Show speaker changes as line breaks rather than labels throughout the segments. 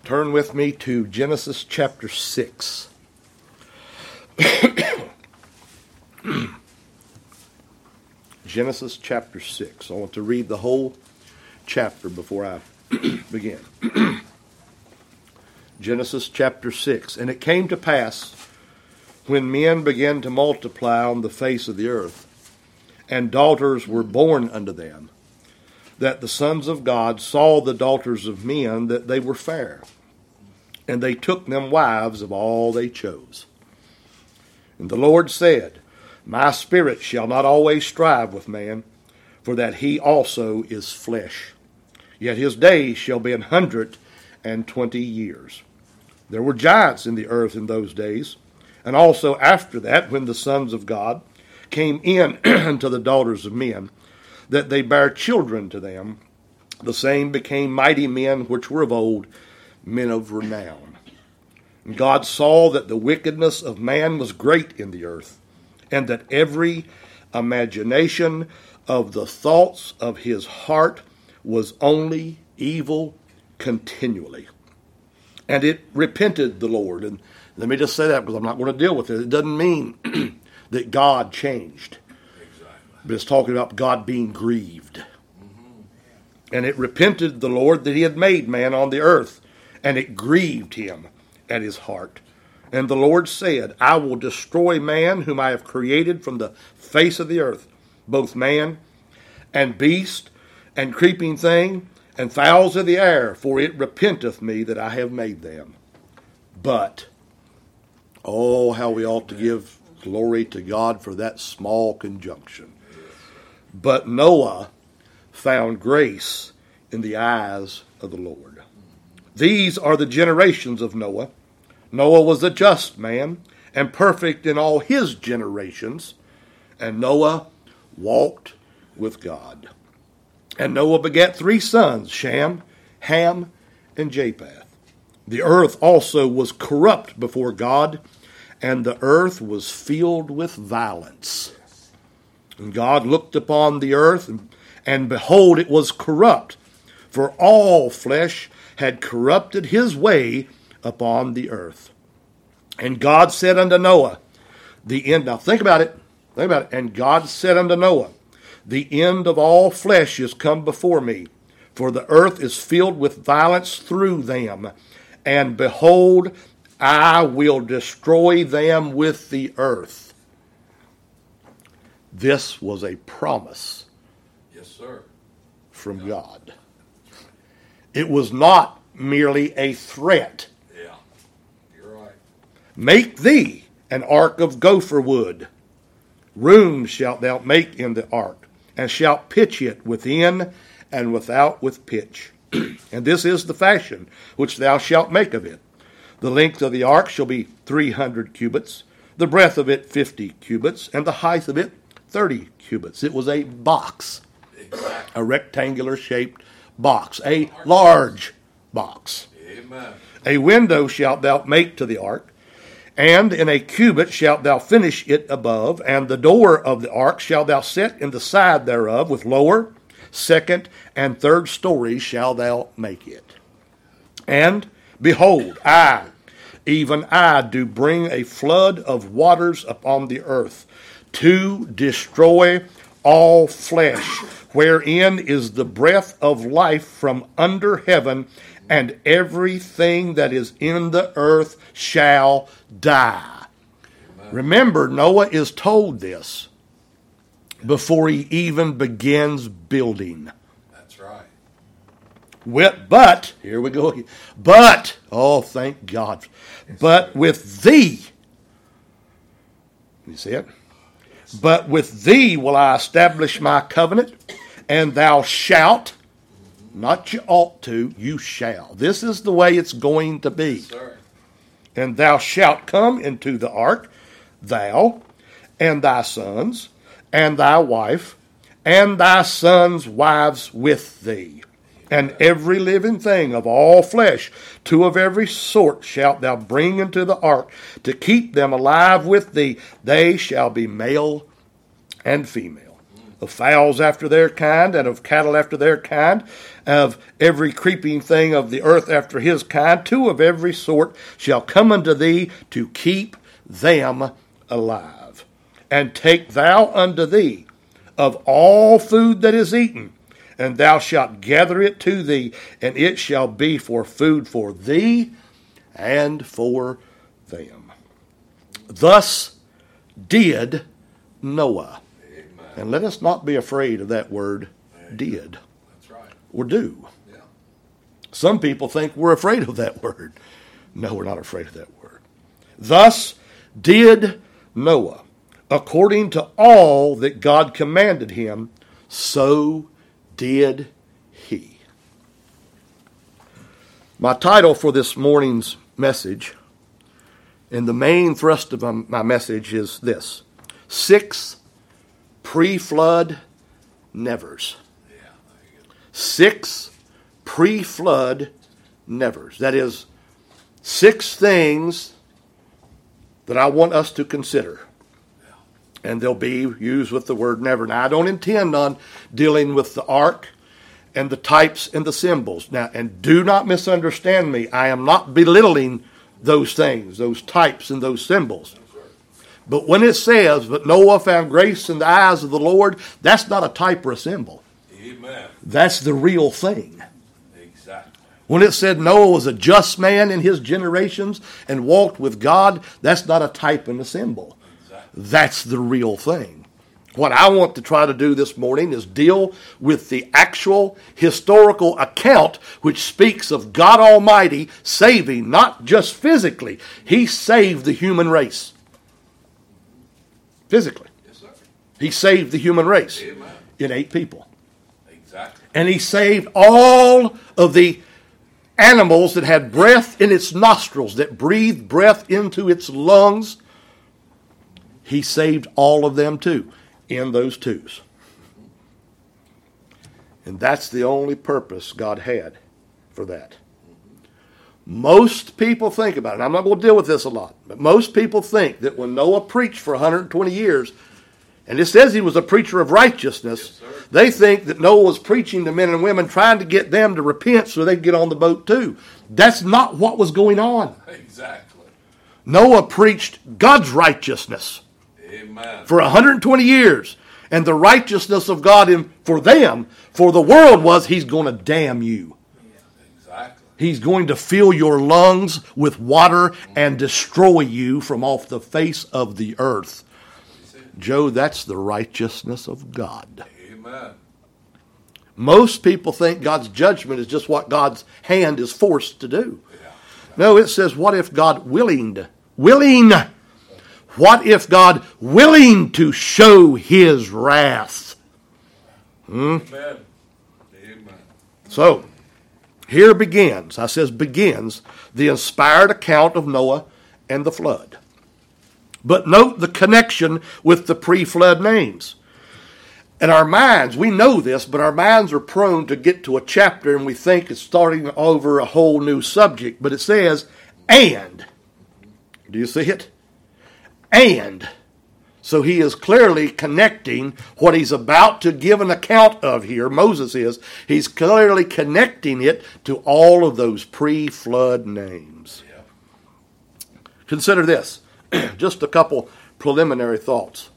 Turn with me to Genesis chapter 6. Genesis chapter 6. I want to read the whole chapter before I begin. Genesis chapter 6. And it came to pass, when men began to multiply on the face of the earth, and daughters were born unto them, that the sons of God saw the daughters of men, that they were fair, and they took them wives of all they chose. And the Lord said, My spirit shall not always strive with man, for that he also is flesh. Yet his days shall be 120 years. There were giants in the earth in those days, and also after that, when the sons of God came in unto the daughters of men, that they bare children to them, the same became mighty men which were of old, men of renown. And God saw that the wickedness of man was great in the earth, and that every imagination of the thoughts of his heart was only evil continually. And it repented the Lord. And let me just say that, because I'm not going to deal with it. It doesn't mean that God changed. But it's talking about God being grieved. And it repented the Lord that he had made man on the earth, and it grieved him at his heart. And the Lord said, I will destroy man whom I have created from the face of the earth, both man and beast and creeping thing and fowls of the air, for it repenteth me that I have made them. But, oh, how we ought to give glory to God for that small conjunction. But Noah found grace in the eyes of the Lord. These are the generations of Noah. Noah was a just man and perfect in all his generations. And Noah walked with God. And Noah begat 3 sons, Shem, Ham, and Japheth. The earth also was corrupt before God, and the earth was filled with violence. And God looked upon the earth, and behold, it was corrupt, for all flesh had corrupted his way upon the earth. And God said unto Noah, the end. Now think about it. And God said unto Noah, the end of all flesh is come before me, for the earth is filled with violence through them. And behold, I will destroy them with the earth. This was a promise.
Yes, sir.
From God. It was not merely a threat.
Yeah, you're right.
Make thee an ark of gopher wood. Rooms shalt thou make in the ark, and shalt pitch it within and without with pitch. And this is the fashion which thou shalt make of it. The length of the ark shall be 300 cubits, the breadth of it 50 cubits, and the height of it 30 cubits. It was a box, a rectangular shaped box, a large box.
Amen.
A window shalt thou make to the ark, and in a cubit shalt thou finish it above, and the door of the ark shalt thou set in the side thereof, with lower, second, and third stories shalt thou make it. And behold, I, even I, do bring a flood of waters upon the earth, to destroy all flesh, wherein is the breath of life from under heaven, and everything that is in the earth shall die. Amen. Remember, Noah is told this before he even begins building.
That's right.
But, here we go again. But, oh, thank God. But with thee, you see it? But with thee will I establish my covenant, and thou shalt, not you ought to, you shall. This is the way it's going to be.
Yes, sir.
And thou shalt come into the ark, thou, and thy sons, and thy wife, and thy sons' wives with thee. And every living thing of all flesh, 2 of every sort, shalt thou bring into the ark, to keep them alive with thee. They shall be male and female. of fowls after their kind, and of cattle after their kind, of every creeping thing of the earth after his kind. 2 of every sort shall come unto thee to keep them alive. And take thou unto thee of all food that is eaten, and thou shalt gather it to thee, and it shall be for food for thee and for them. Thus did Noah.
Amen.
And let us not be afraid of that word, did,
That's right.
or do.
Yeah.
Some people think we're afraid of that word. No, we're not afraid of that word. Thus did Noah, according to all that God commanded him, so did he. My title for this morning's message, and the main thrust of my message, is this: 6 pre-flood nevers.
Yeah. There you go.
6 pre-flood nevers. That is, 6 things that I want us to consider. And they'll be used with the word never. Now, I don't intend on dealing with the ark and the types and the symbols. Now, and do not misunderstand me. I am not belittling those things, those types and those symbols. But when it says, but Noah found grace in the eyes of the Lord, that's not a type or a symbol.
Amen.
That's the real thing.
Exactly.
When it said Noah was a just man in his generations and walked with God, that's not a type and a symbol.
Exactly.
That's the real thing. What I want to try to do this morning is deal with the actual historical account which speaks of God Almighty saving, not just physically. He saved the human race. Physically.
Yes, sir.
He saved the human race
Amen.
in 8 people.
Exactly.
And he saved all of the animals that had breath in its nostrils, that breathed breath into its lungs. He saved all of them too, in those 2s. And that's the only purpose God had for that. Most people think about it, and I'm not going to deal with this a lot, but most people think that when Noah preached for 120 years, and it says he was a preacher of righteousness,
Yes,
they think that Noah was preaching to men and women, trying to get them to repent so they could get on the boat too. That's not what was going on.
Exactly.
Noah preached God's righteousness
Amen.
for 120 years. And the righteousness of God for them, for the world, was he's going to damn you.
Exactly.
He's going to fill your lungs with water and destroy you from off the face of the earth. Joe, that's the righteousness of God.
Amen.
Most people think God's judgment is just what God's hand is forced to do.
Yeah.
No, it says, what if God willing? What if God willing to show his wrath?
Amen. Amen.
So, here begins, the inspired account of Noah and the flood. But note the connection with the pre-flood names. And our minds, we know this, but our minds are prone to get to a chapter and we think it's starting over a whole new subject. But it says, and. Do you see it? And. So he is clearly connecting what he's about to give an account of here, Moses is. He's clearly connecting it to all of those pre-flood names.
Yeah.
Consider this. Just a couple preliminary thoughts.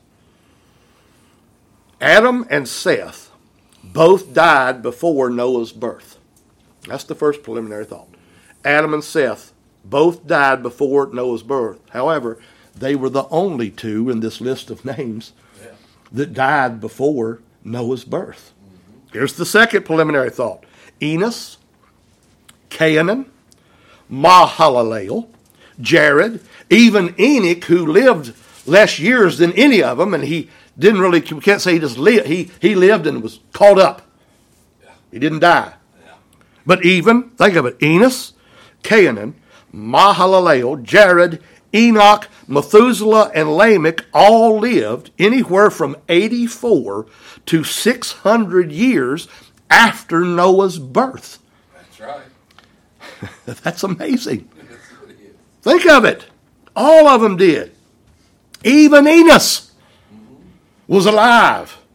Adam and Seth both died before Noah's birth. That's the first preliminary thought. Adam and Seth both died before Noah's birth. However, they were the only 2 in this list of names that died before Noah's birth. Here's the second preliminary thought. Enos, Cainan, Mahalalel, Jared, even Enoch, who lived less years than any of them, and he didn't really, we can't say he just lived, he lived and was caught up.
Yeah.
He didn't die.
Yeah.
But even, think of it, Enos, Cainan, Mahalalel, Jared, Enoch, Methuselah, and Lamech all lived anywhere from 84 to 600 years after Noah's birth.
That's right.
That's amazing. Think of it. All of them did. Even Enos was alive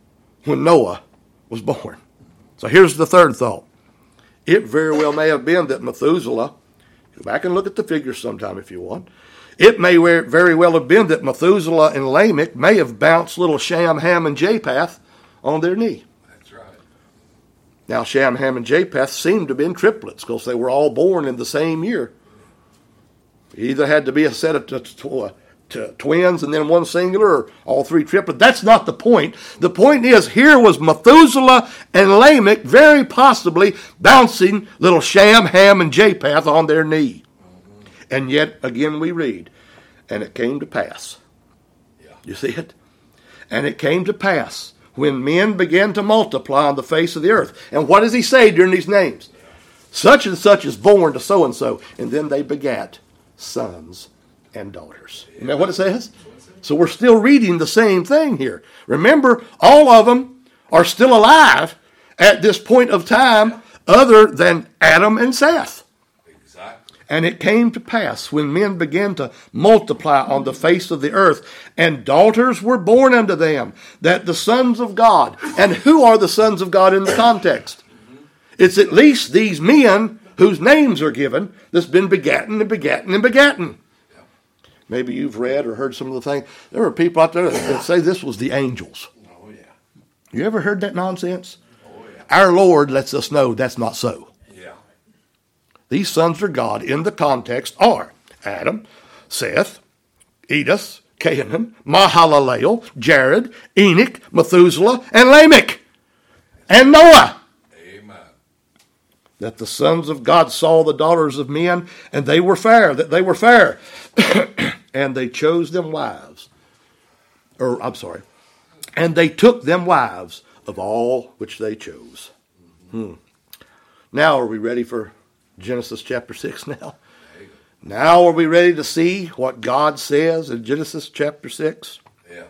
when Noah was born. So here's the third thought. It very well may have been that Methuselah, go back and look at the figures sometime if you want. It may very well have been that Methuselah and Lamech may have bounced little Shem, Ham, and Japheth on their knee.
That's right.
Now, Shem, Ham, and Japheth seemed to have been triplets because they were all born in the same year. Either had to be a set of twins and then one singular, or all three triplets. That's not the point. The point is, here was Methuselah and Lamech very possibly bouncing little Shem, Ham, and Japheth on their knee. And yet, again, we read, and it came to pass.
Yeah.
You see it? And it came to pass when men began to multiply on the face of the earth. And what does he say during these names? Such and such is born to so and so. And then they begat sons and daughters. Isn't that what it says? So we're still reading the same thing here. Remember, all of them are still alive at this point of time other than Adam and Seth.
Exactly.
And it came to pass when men began to multiply on the face of the earth, and daughters were born unto them, that the sons of God, and who are the sons of God in the context? It's at least these men whose names are given that's been begotten and begotten and begotten. Maybe you've read or heard some of the things. There are people out there that say this was the angels.
Oh, yeah.
You ever heard that nonsense?
Oh, yeah.
Our Lord lets us know that's not so.
Yeah.
These sons of God in the context are Adam, Seth, Edith, Canaan, Mahalalel, Jared, Enoch, Methuselah, and Lamech, and Noah.
Amen.
That the sons of God saw the daughters of men, and they were fair, that they were fair. And they chose them wives. And they took them wives of all which they chose. Now are we ready for Genesis chapter 6 now? Now are we ready to see what God says in Genesis chapter 6?
Yeah.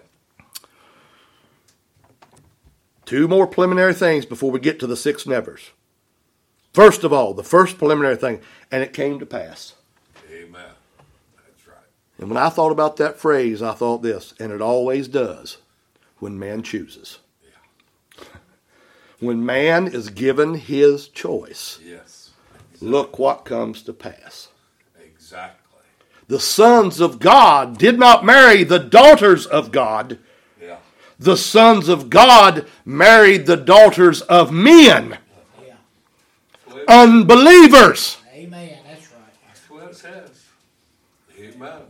Two more preliminary things before we get to the six nevers. First of all, the first preliminary thing, and it came to pass.
Amen. That's right.
And when I thought about that phrase, I thought this, and it always does when man chooses.
Yeah.
When man is given his choice,
Yes.
look what comes to pass.
Exactly.
The sons of God did not marry the daughters of God.
Yeah.
The sons of God married the daughters of men.
Yeah.
Unbelievers.
Amen. That's right.
That's what it says. Amen.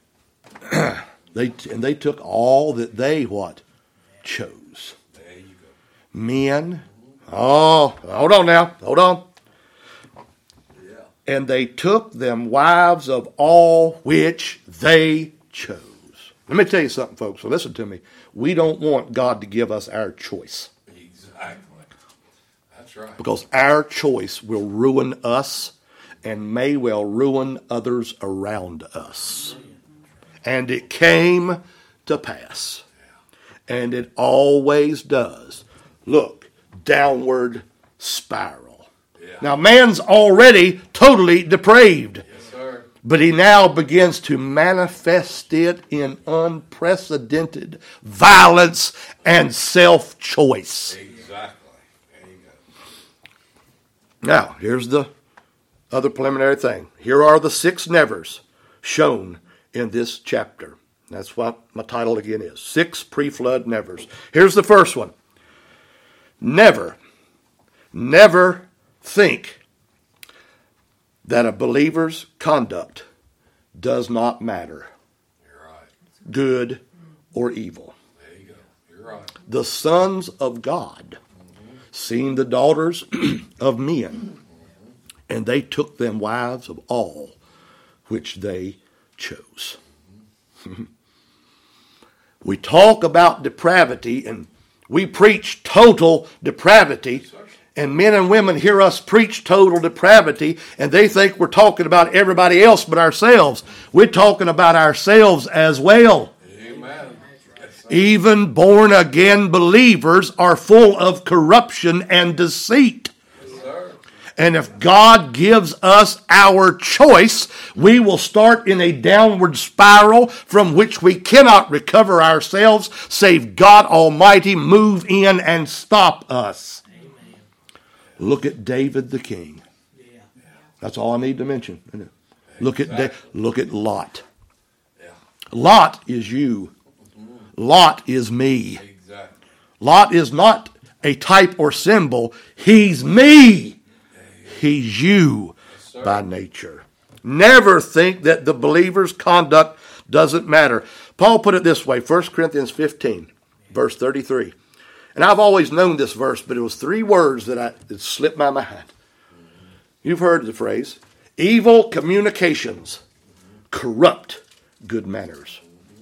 They took all that they what? Chose.
There you go.
Men. Oh, hold on now. Hold on.
Yeah.
And they took them wives of all which they chose. Let me tell you something, folks. So listen to me. We don't want God to give us our choice.
Exactly. That's right.
Because our choice will ruin us and may well ruin others around us. And it came to pass. And it always does. Look, downward spiral.
Yeah.
Now, man's already totally depraved.
Yes, sir.
But he now begins to manifest it in unprecedented violence and self-choice.
Exactly. There you go.
Now, here's the other preliminary thing. Here are the six nevers shown in this chapter. That's what my title again is. 6 pre-flood nevers. Here's the first one. Never think that a believer's conduct does not matter,
You're right.
good or evil.
There you go. You're right.
The sons of God seen the daughters of men, and they took them wives of all which they chose. We talk about depravity, and we preach total depravity, and men and women hear us preach total depravity, and they think we're talking about everybody else but ourselves. We're talking about ourselves as well.
Amen. Yes, sir.
Even born-again believers are full of corruption and deceit.
Yes, sir.
And if God gives us our choice, we will start in a downward spiral from which we cannot recover ourselves, save God Almighty move in and stop us.
Amen.
Look at David the king.
Yeah.
That's all I need to mention. Isn't it? Look at Lot.
Yeah.
Lot is you. Lot is me.
Exactly.
Lot is not a type or symbol. He's me. He's you by nature. Never think that the believer's conduct doesn't matter. Paul put it this way, 1 Corinthians 15, verse 33. And I've always known this verse, but it was 3 words that slipped my mind. You've heard the phrase, evil communications corrupt good manners.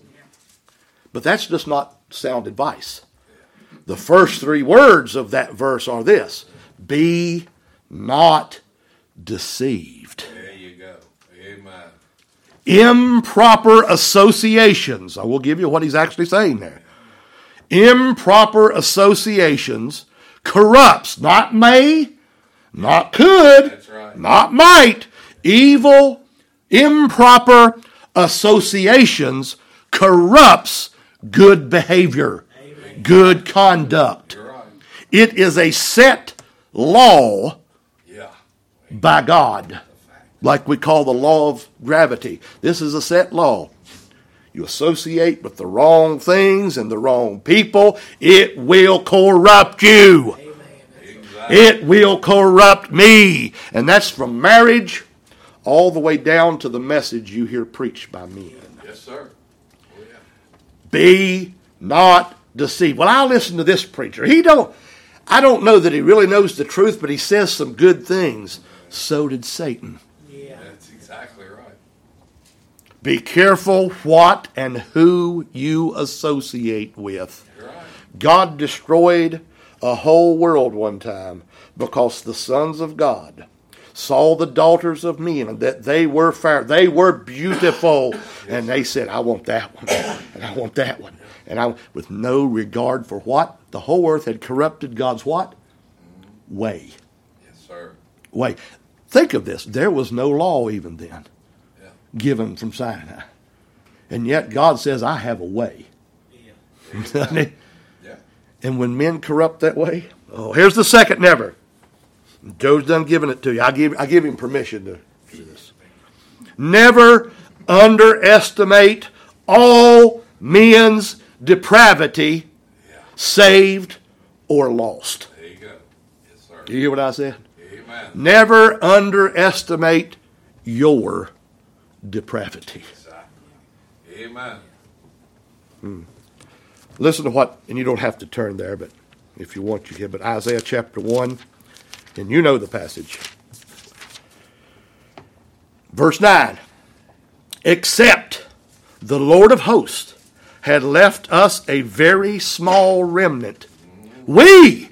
But that's just not sound advice. The first 3 words of that verse are this: be not deceived.
There you go. Amen.
Improper associations. I will give you what he's actually saying there. Improper associations corrupts, not may, not could,
That's right.
not might. Evil, improper associations corrupts good behavior, good conduct.
You're right.
It is a set law
Yeah.
by God, like we call the law of gravity. This is a set law. You associate with the wrong things and the wrong people, it will corrupt you.
Exactly.
It will corrupt me. And that's from marriage all the way down to the message you hear preached by men.
Yes, sir. Oh, yeah.
Be not deceived. Well, I'll listen to this preacher. I don't know that he really knows the truth, but he says some good things. So did Satan.
Yeah.
That's exactly right.
Be careful what and who you associate with.
You're right.
God destroyed a whole world one time because the sons of God saw the daughters of men, that they were fair, they were beautiful, and they said, I want that one, and I want that one. And with no regard for what? The whole earth had corrupted God's what? Way.
Yes, sir.
Way. Think of this. There was no law even then
Yeah.
given from Sinai. And yet God says, I have a way.
Yeah.
Doesn't he?
Yeah.
And when men corrupt that way, oh, here's the second never. Joe's done giving it to you. I give him permission to do this. Never underestimate all men's depravity, saved or lost.
There you go. Yes, sir.
Do you hear what I said?
Amen.
Never underestimate your depravity.
Exactly. Amen.
Listen to what, and you don't have to turn there, but if you want, you can. But Isaiah chapter 1, and you know the passage. Verse 9. Except the Lord of hosts had left us a very small remnant, we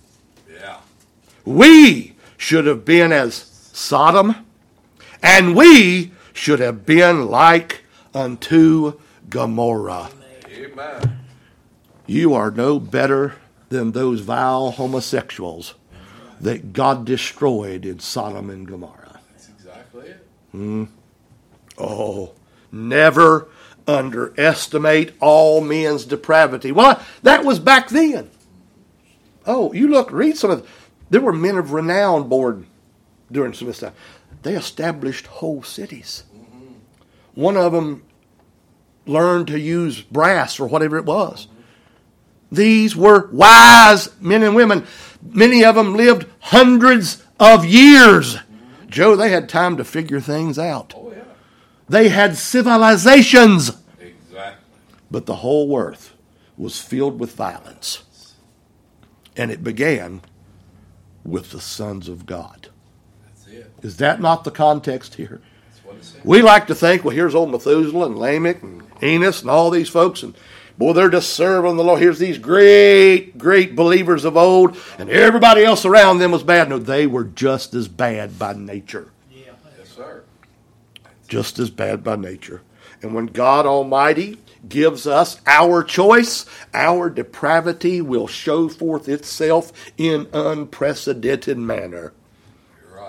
should have been as Sodom, and we should have been like unto Gomorrah.
Amen.
You are no better than those vile homosexuals that God destroyed in Sodom and Gomorrah.
That's exactly it.
Oh, never underestimate all men's depravity. Well, that was back then. Oh, read some of there were men of renown born during some of this time. They established whole cities. One of them learned to use brass or whatever it was. These were wise men and women. Many of them lived hundreds of years. Joe, they had time to figure things out.
Oh, yeah.
They had civilizations.
Exactly.
But the whole earth was filled with violence. And it began with the sons of God.
That's it.
Is that not the context here?
That's what it says.
We like to think, well, here's old Methuselah and Lamech and Enos and all these folks, and boy, they're just serving the Lord. Here's these great, great believers of old, and everybody else around them was bad. No, they were just as bad by nature.
Yeah.
Yes, sir.
Just as bad by nature. And when God Almighty gives us our choice, our depravity will show forth itself in unprecedented manner.
You're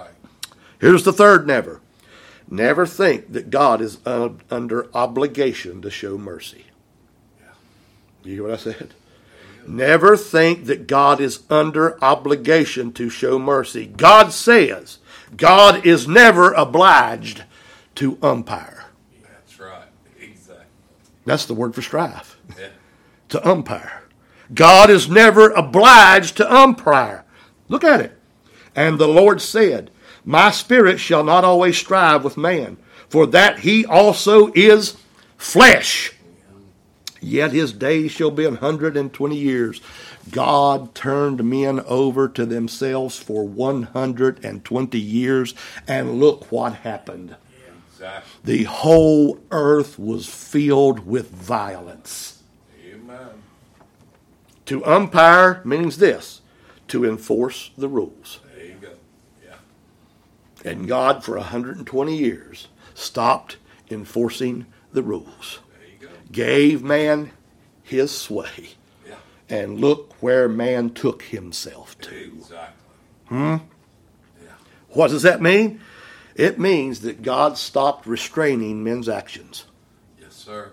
Here's the third never. Never think that God is under obligation to show mercy. You hear what I said? Never think that God is under obligation to show mercy. God says God is never obliged to umpire.
That's right. Exactly.
That's the word for strive.
Yeah.
To umpire. God is never obliged to umpire. Look at it. And the Lord said, my spirit shall not always strive with man, for that he also is flesh. Yet his days shall be 120 years. God turned men over to themselves for 120 years, and look what happened.
Exactly.
The whole earth was filled with violence.
Amen.
To umpire means this, to enforce the rules.
There you go. Yeah.
And God, for 120 years, stopped enforcing the rules.
There you go.
Gave man his sway.
Yeah.
And look where man took himself to.
Exactly.
What does that mean? It means that God stopped restraining men's actions.
Yes, sir.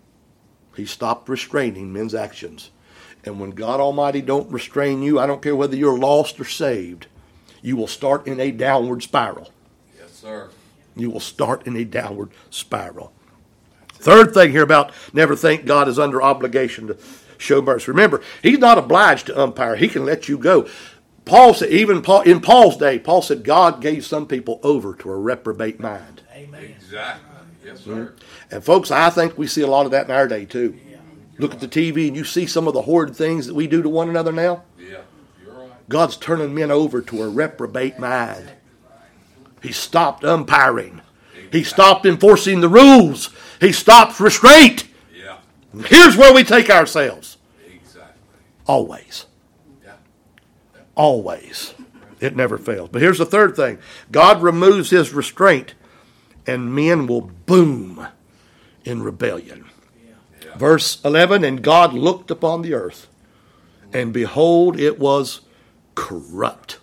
He stopped restraining men's actions. And when God Almighty don't restrain you, I don't care whether you're lost or saved, you will start in a downward spiral.
Yes, sir.
You will start in a downward spiral. Third thing here about never think God is under obligation to show mercy. Remember, he's not obliged to umpire. He can let you go. Paul said, in Paul's day, Paul said God gave some people over to a reprobate mind.
Amen.
Exactly. Yes, sir.
And folks, I think we see a lot of that in our day too. Look at the TV and you see some of the horrid things that we do to one another now.
Yeah, you're right.
God's turning men over to a reprobate mind. He stopped umpiring. He stopped enforcing the rules. He stopped restraint.
Yeah,
Here's where we take ourselves.
exactly.
Always.
Yeah.
Always. It never fails. But here's the third thing. God removes his restraint and men will boom in rebellion.
Yeah.
Verse 11, and God looked upon the earth, and behold, it was corrupt.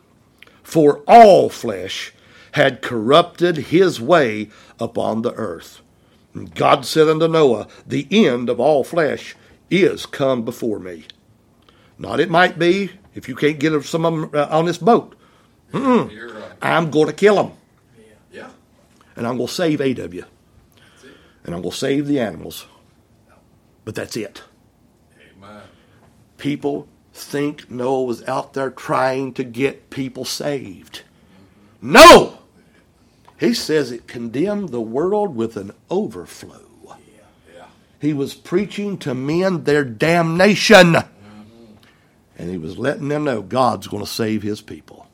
For all flesh had corrupted his way upon the earth. And God said unto Noah, the end of all flesh is come before me. Not it might be, if you can't get some of them on this boat.
You're right.
I'm going to kill them.
Yeah.
And I'm going to save 8 of you.
That's it.
And I'm going to save the animals. But that's it.
Amen.
People think Noah was out there trying to get people saved. No! He says it condemned the world with an overflow.
Yeah.
He was preaching to men their damnation. And he was letting them know God's going to save his people.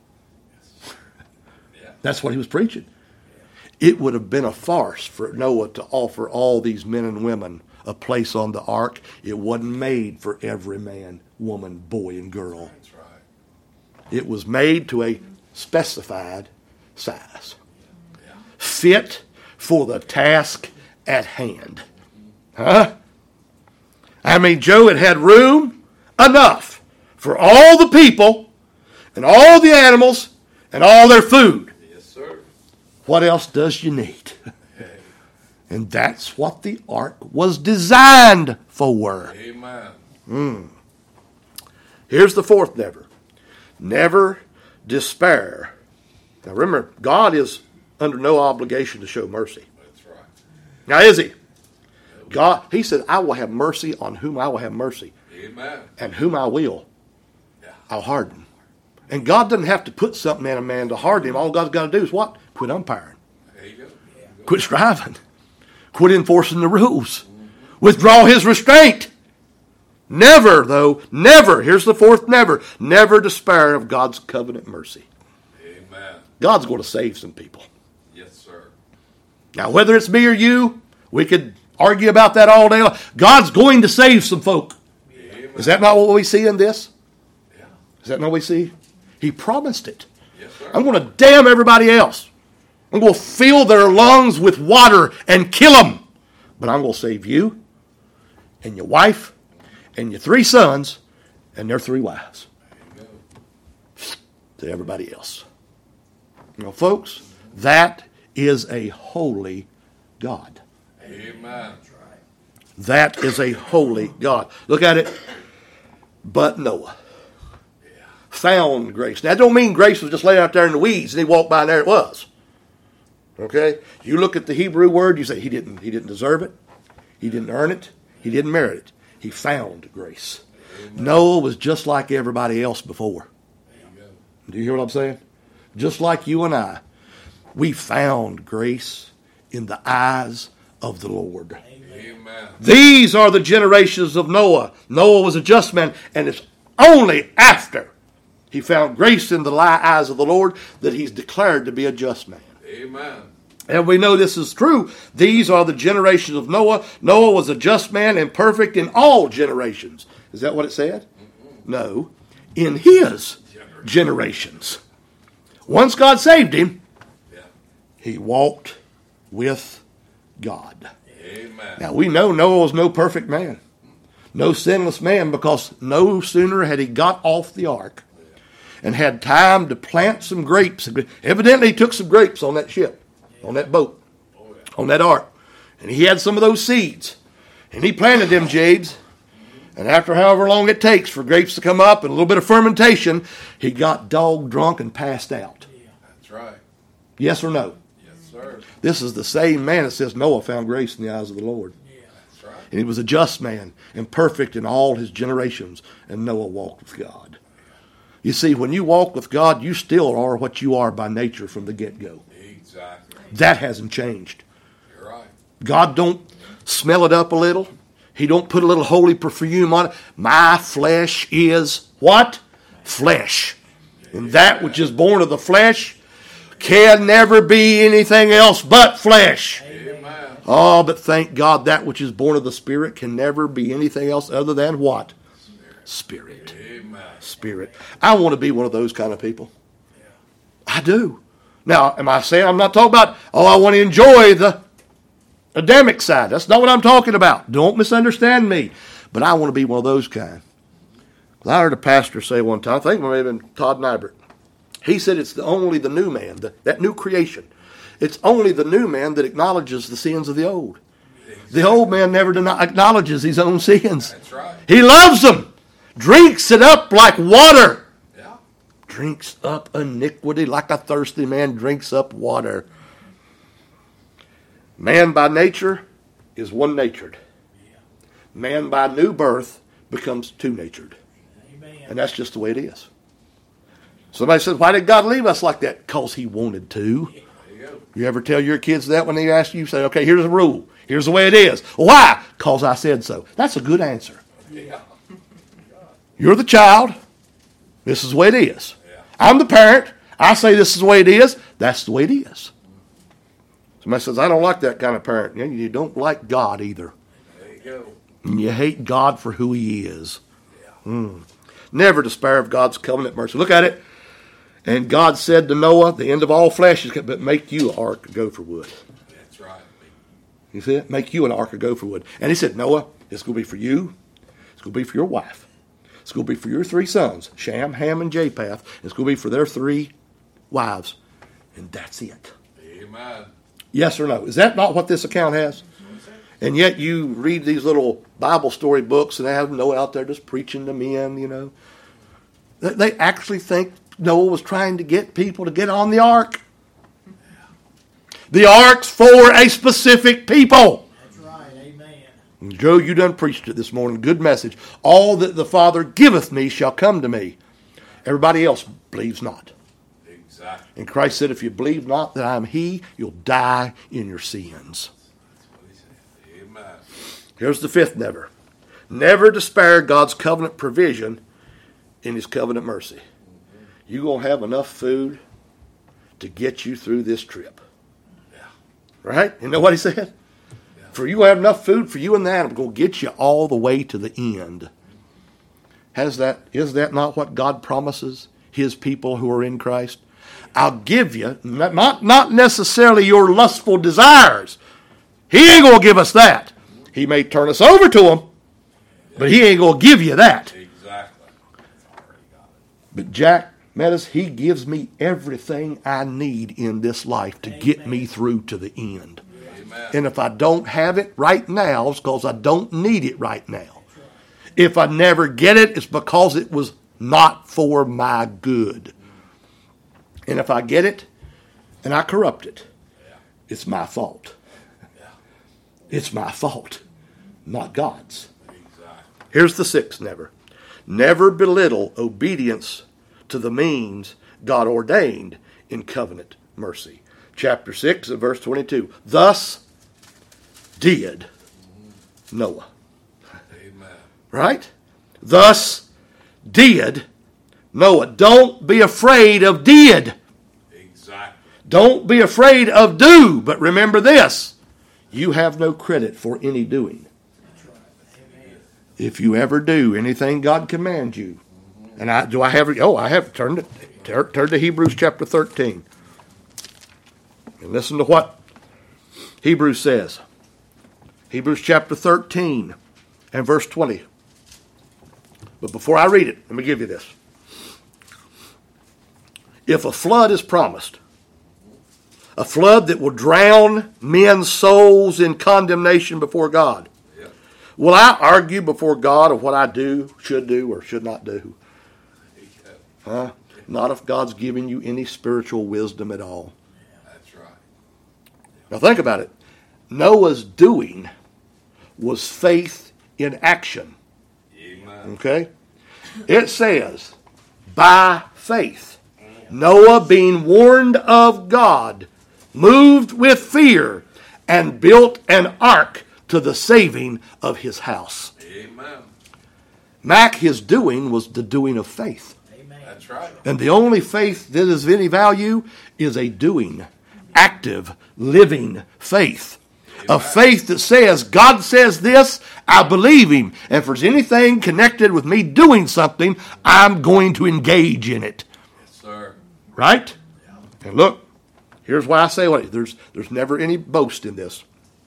Yeah.
That's what he was preaching. It would have been a farce for Noah to offer all these men and women a place on the ark. It wasn't made for every man, woman, boy, and girl.
That's right.
It was made to a specified size,
Yeah.
fit for the task at hand. Huh? I mean, Joe, it had room enough for all the people and all the animals and all their food.
Yes, sir.
What else does you need?
Hey.
And that's what the ark was designed for.
Amen.
Here's the fourth never. Never despair. Now remember, God is under no obligation to show mercy.
That's right.
Now is he? God, he said, I will have mercy on whom I will have mercy.
Amen.
And whom I will,
Yeah.
I'll harden. And God doesn't have to put something in a man to harden him. All God's got to do is what? Quit umpiring.
There you go.
Quit striving. Quit enforcing the rules. Withdraw his restraint. Never, though, never, here's the fourth never despair of God's covenant mercy.
Amen.
God's going to save some people.
Yes, sir.
Now, whether it's me or you, we could argue about that all day long. God's going to save some folk.
Amen.
Is that not what we see in this?
Yeah.
Is that not what we see? He promised it.
Yes, sir.
I'm going to damn everybody else. I'm going to fill their lungs with water and kill them. But I'm going to save you and your wife and your 3 sons and their 3 wives.
There you go.
To everybody else. Now, folks, that is a holy God.
Amen.
That is a holy God. Look at it. But Noah found grace. Now, that don't mean grace was just laid out there in the weeds and he walked by and there it was. Okay? You look at the Hebrew word, you say he didn't deserve it. He didn't earn it. He didn't merit it. He found grace. Amen. Noah was just like everybody else before. Amen. Do you hear what I'm saying? Just like you and I. We found grace in the eyes of the Lord.
Amen.
These are the generations of Noah. Noah was a just man, and it's only after he found grace in the eyes of the Lord that he's declared to be a just man.
Amen.
And we know this is true. These are the generations of Noah. Noah was a just man and perfect in all generations. Is that what it said? No. In his generations. Once God saved him, he walked with God.
Amen.
Now we know Noah was no perfect man. No sinless man, because no sooner had he got off the ark and had time to plant some grapes. Evidently he took some grapes on that ship. On that boat, on that ark. And he had some of those seeds. And he planted them jades. And after however long it takes for grapes to come up and a little bit of fermentation, he got dog drunk and passed out.
That's right.
Yes or no?
Yes, sir.
This is the same man that says Noah found grace in the eyes of the Lord.
That's right.
And he was a just man and perfect in all his generations. And Noah walked with God. You see, when you walk with God, you still are what you are by nature from the get-go.
Exactly.
That hasn't changed.
You're right.
God don't smell it up a little. He don't put a little holy perfume on it. My flesh is what? Flesh. And that which is born of the flesh can never be anything else but flesh.
Amen.
Oh, but thank God that which is born of the Spirit can never be anything else other than what? Spirit.
Amen.
Spirit. I want to be one of those kind of people. I do. Now, am I saying I'm not talking about, I want to enjoy the Adamic side. That's not what I'm talking about. Don't misunderstand me. But I want to be one of those kind. I heard a pastor say one time, I think it may have been Todd Nybert. He said it's only the new man, that new creation. It's only the new man that acknowledges the sins of the old. Exactly. The old man never acknowledges his own sins.
That's right.
He loves them. Drinks it up like water. Drinks up iniquity like a thirsty man drinks up water. Man by nature is one-natured. Man by new birth becomes two-natured. And that's just the way it is. Somebody says, why did God leave us like that? Because he wanted to. You ever tell your kids that when they ask you, say, okay, here's the rule. Here's the way it is. Why? Because I said so. That's a good answer. You're the child. This is the way it is. I'm the parent. I say this is the way it is. That's the way it is. Somebody says, I don't like that kind of parent. You don't like God either.
There you go.
And you hate God for who he is. Never despair of God's covenant mercy. Look at it. And God said to Noah, the end of all flesh is coming, but make you an ark of gopher wood.
That's right.
You see it? Make you an ark of gopher wood. And he said, Noah, it's going to be for you. It's going to be for your wife. It's going to be for your 3 sons, Shem, Ham, and Japheth. It's going to be for their 3 wives. And that's it.
Amen.
Yes or no? Is that not what this account has? And yet you read these little Bible story books and they have Noah out there just preaching to men, you know. They actually think Noah was trying to get people to get on the ark. The ark's for a specific people.
That's right, amen.
Joe, you done preached it this morning. Good message. All that the Father giveth me shall come to me. Everybody else believes not.
Exactly.
And Christ said, if you believe not that I am he, you'll die in your sins.
That's what he said. Amen.
Here's the 5th never. Never despair God's covenant provision in his covenant mercy. You're going to have enough food to get you through this trip.
Yeah.
Right? You know what he said? For you have enough food for you and the animal, going to get you all the way to the end. Is that not what God promises his people who are in Christ? I'll give you, not necessarily your lustful desires. He ain't going to give us that. He may turn us over to him, but he ain't going to give you that.
Exactly.
But Jack, Metis, he gives me everything I need in this life to get me through to the end.
Amen.
And if I don't have it right now, it's because I don't need it right now. If I never get it, it's because it was not for my good. And if I get it and I corrupt it, it's my fault. It's my fault, not God's.
Exactly.
Here's the sixth never. Never belittle obedience to the means God ordained in covenant mercy. Chapter 6 and verse 22. Thus did Noah.
Amen.
Right? Thus did Noah. Don't be afraid of did.
Exactly.
Don't be afraid of do. But remember this. You have no credit for any doing. If you ever do anything God commands you. And I have turned to Hebrews chapter 13. And listen to what Hebrews says. Hebrews chapter 13 and verse 20. But before I read it, let me give you this. If a flood is promised, a flood that will drown men's souls in condemnation before God,
Yep.
will I argue before God of what I do, should do, or should not do?
Yep.
Huh? Not if God's giving you any spiritual wisdom at all.
That's right.
Now think about it. Noah's doing was faith in action.
Amen.
Okay? It says, by faith, Noah, being warned of God, moved with fear and built an ark to the saving of his house.
Amen.
Mac, his doing was the doing of faith.
That's right.
And the only faith that is of any value is a doing, active, living faith. A faith that says, God says this, I believe him. And if there's anything connected with me doing something, I'm going to engage in it.
Yes, sir.
Right? And look, here's why I say there's never any boast in this.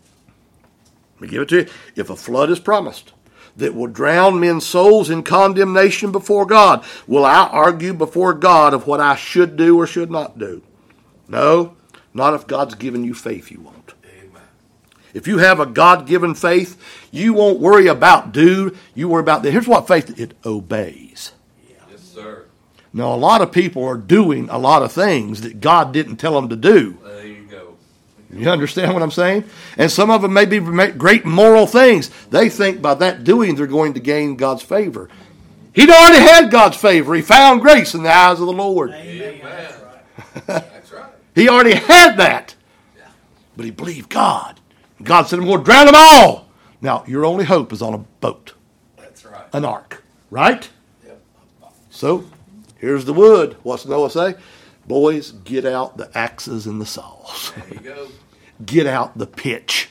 Let me give it to you. If a flood is promised that will drown men's souls in condemnation before God, will I argue before God of what I should do or should not do? No, not if God's given you faith you won't.
Amen.
If you have a God-given faith, you won't worry about do, you worry about that. Here's what faith, it obeys.
Yes, sir.
Now, a lot of people are doing a lot of things that God didn't tell them to do.
There you go.
You understand what I'm saying? And some of them may be great moral things. They think by that doing they're going to gain God's favor. He'd already had God's favor. He found grace in the eyes of the Lord.
Amen. That's right.
He already had that. But he believed God. God said, I'm going to drown them all. Now, your only hope is on a boat,
That's right.
an ark, right?
Yep.
So, here's the wood. What's Noah say? Boys, get out the axes and the saws.
There you go.
Get out the pitch.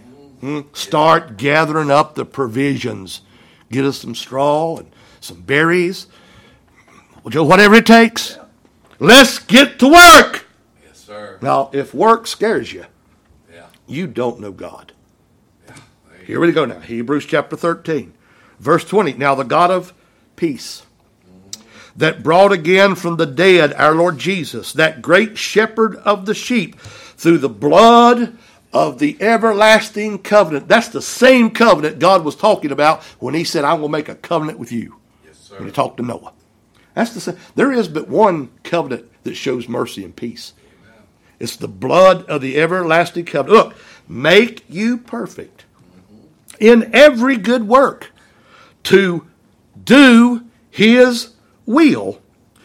Start gathering up the provisions. Get us some straw and some berries. Whatever it takes. Let's get to work.
Yes, sir.
Now, if work scares you,
Yeah.
you don't know God.
Yeah. There you
Here we go now. Hebrews chapter 13, verse 20. Now the God of peace, that brought again from the dead our Lord Jesus, that great shepherd of the sheep, through the blood of the everlasting covenant. That's the same covenant God was talking about when he said, I will make a covenant with you.
Yes, sir.
When he talked to Noah. That's the same. There is but one covenant that shows mercy and peace.
Amen.
It's the blood of the everlasting covenant. Look, make you perfect in every good work to do his will,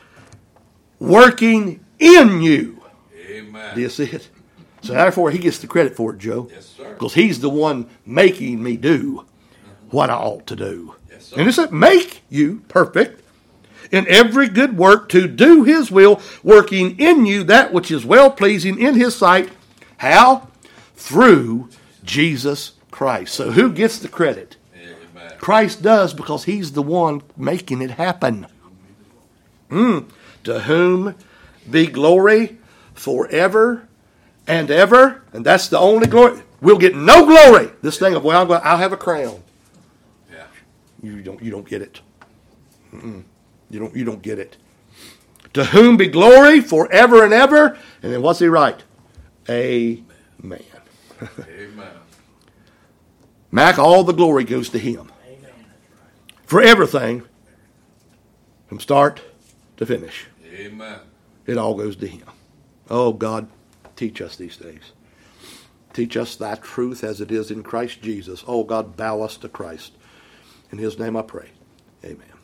working in you.
Amen.
Do you see it? So therefore, he gets the credit for it, Joe.
Yes, sir.
Because he's the one making me do what I ought to do.
Yes, sir.
And it said, make you perfect in every good work to do his will, working in you that which is well-pleasing in his sight. How? Through Jesus Christ. So who gets the credit?
Amen.
Christ does, because he's the one making it happen. To whom be glory forever and ever. And that's the only glory. We'll get no glory. This thing of, well, I'll have a crown.
Yeah.
You don't get it. You don't get it. To whom be glory forever and ever. And then what's he write? Amen.
Amen.
Mac, all the glory goes to him.
Amen.
For everything, from start to finish.
Amen.
It all goes to him. Oh, God, teach us these things. Teach us thy truth as it is in Christ Jesus. Oh, God, bow us to Christ. In his name I pray. Amen.